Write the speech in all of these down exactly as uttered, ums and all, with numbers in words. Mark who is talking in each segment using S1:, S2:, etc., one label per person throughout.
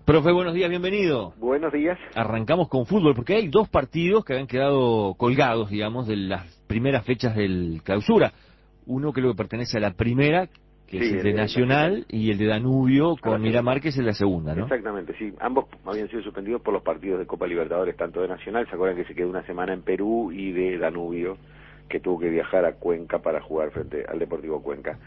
S1: Profe, buenos días, bienvenido.
S2: Buenos días.
S1: Arrancamos con fútbol, porque hay dos partidos que habían quedado colgados, digamos, de las primeras fechas del clausura. Uno creo que pertenece a la primera, que
S2: Sí,
S1: es el
S2: el
S1: de
S2: de
S1: Nacional,
S2: Nacional.
S1: y el de Danubio
S2: A la
S1: con
S2: segunda.
S1: Miramar, que es en la segunda, ¿no?
S2: Exactamente, sí. Ambos habían sido suspendidos por los partidos de Copa Libertadores, tanto de Nacional, ¿se acuerdan que se quedó una semana en Perú? Y de Danubio, que tuvo que viajar a Cuenca para jugar frente al Deportivo Cuenca.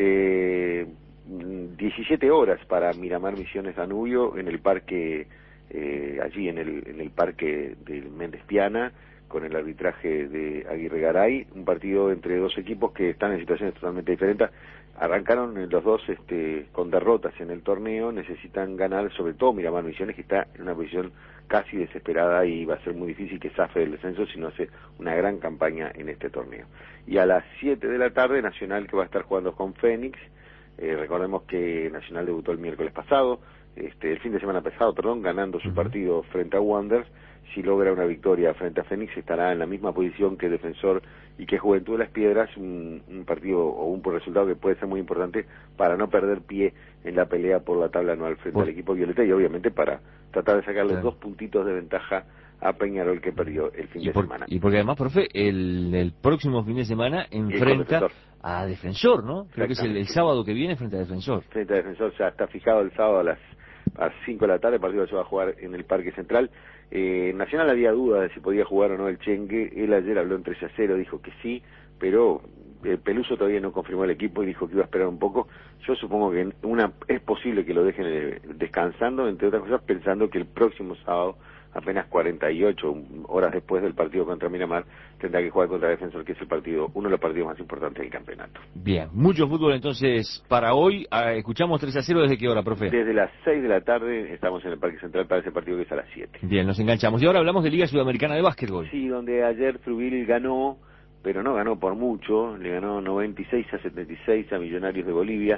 S2: Eh, diecisiete horas para Miramar Misiones Danubio en el parque, eh, allí en el, en el parque del Méndez Piana, con el arbitraje de Aguirre Garay, un partido entre dos equipos que están en situaciones totalmente diferentes. Arrancaron los dos este, con derrotas en el torneo, necesitan ganar, sobre todo Miramar Misiones, que está en una posición casi desesperada y va a ser muy difícil que zafe del descenso si no hace una gran campaña en este torneo. Y a las siete de la tarde, Nacional, que va a estar jugando con Fénix. Eh, recordemos que Nacional debutó el miércoles pasado, este, el fin de semana pasado, perdón, ganando su
S1: Uh-huh.
S2: partido frente a Wanderers. Si logra una victoria frente a Fénix, estará en la misma posición que Defensor y que Juventud de las Piedras, un, un partido o un resultado que puede ser muy importante para no perder pie en la pelea por la tabla anual frente
S1: Por...
S2: al equipo violeta, y obviamente para tratar de sacarle
S1: Claro.
S2: dos puntitos de ventaja a Peñarol, que perdió el fin
S1: Y,
S2: de
S1: por,
S2: semana.
S1: y porque además, profe, el, el próximo fin de semana
S2: Y con
S1: enfrenta
S2: Defensor.
S1: a Defensor, ¿no? Creo que es el, el
S2: Exactamente.
S1: sábado que viene frente a Defensor.
S2: Frente a Defensor ya está fijado el sábado a las a cinco de la tarde, el partido se va a jugar en el Parque Central. Eh, Nacional había dudas de si podía jugar o no el Chengue. Él ayer habló en tres a cero, dijo que sí, pero eh, Peluso todavía no confirmó el equipo y dijo que iba a esperar un poco. Yo supongo que una es posible que lo dejen eh, descansando, entre otras cosas, pensando que el próximo sábado, apenas cuarenta y ocho horas después del partido contra Miramar, tendrá que jugar contra Defensor, que es el partido, uno de los partidos más importantes del campeonato.
S1: Bien, mucho fútbol entonces para hoy. Ah, escuchamos tres a cero, ¿desde qué hora, profe?
S2: Desde las seis de la tarde estamos en el Parque Central para ese partido, que es a las siete.
S1: Bien, nos enganchamos. Y ahora hablamos de Liga Sudamericana de Básquetbol.
S2: Sí, donde ayer Trubil ganó, pero no ganó por mucho, le ganó noventa y seis a setenta y seis a Millonarios de Bolivia.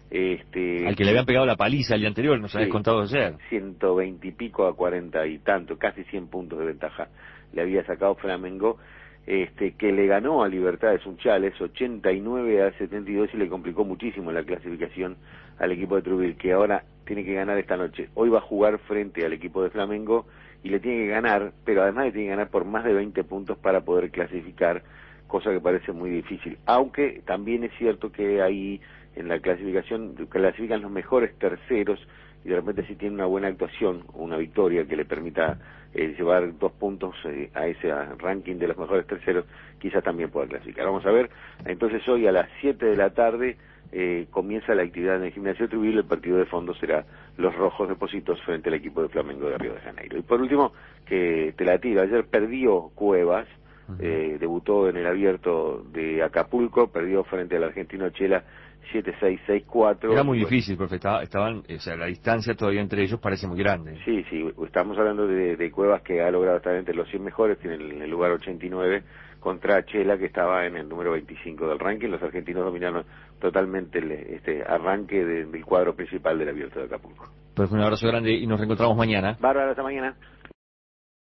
S2: Este,
S1: Al que le habían pegado la paliza el día anterior, nos habías
S2: sí,
S1: contado ayer.
S2: ciento veinte y pico a cuarenta y tanto, casi cien puntos de ventaja le había sacado Flamengo, este, que le ganó a Libertad Sunchales ochenta y nueve a setenta y dos y le complicó muchísimo la clasificación al equipo de Trubil, que ahora tiene que ganar esta noche. Hoy va a jugar frente al equipo de Flamengo y le tiene que ganar, pero además le tiene que ganar por más de veinte puntos para poder clasificar, cosa que parece muy difícil. Aunque también es cierto que ahí en la clasificación clasifican los mejores terceros, y de repente si tiene una buena actuación o una victoria que le permita eh, llevar dos puntos eh, a ese ranking de los mejores terceros, quizás también pueda clasificar. Vamos a ver. Entonces hoy a las siete de la tarde eh, comienza la actividad en el Gimnasio Trubil. El partido de fondo será los Rojos de Pocitos frente al equipo de Flamengo de Río de Janeiro. Y por último, que te la tiro, ayer perdió Cuevas,
S1: Uh-huh.
S2: eh, debutó en el Abierto de Acapulco, perdió frente al argentino Chela siete seis, seis cuatro.
S1: Era muy
S2: Bueno,
S1: difícil, porque estaba, estaban, o sea, la distancia todavía entre ellos parece muy grande.
S2: sí, sí, estamos hablando de, de Cuevas, que ha logrado estar entre los cien mejores, tiene el, el lugar ochenta y nueve, contra Chela, que estaba en el número veinticinco del ranking. Los argentinos dominaron totalmente el este arranque de, del cuadro principal del Abierto de Acapulco.
S1: Pues un abrazo grande y nos reencontramos mañana.
S2: Bárbara, hasta mañana.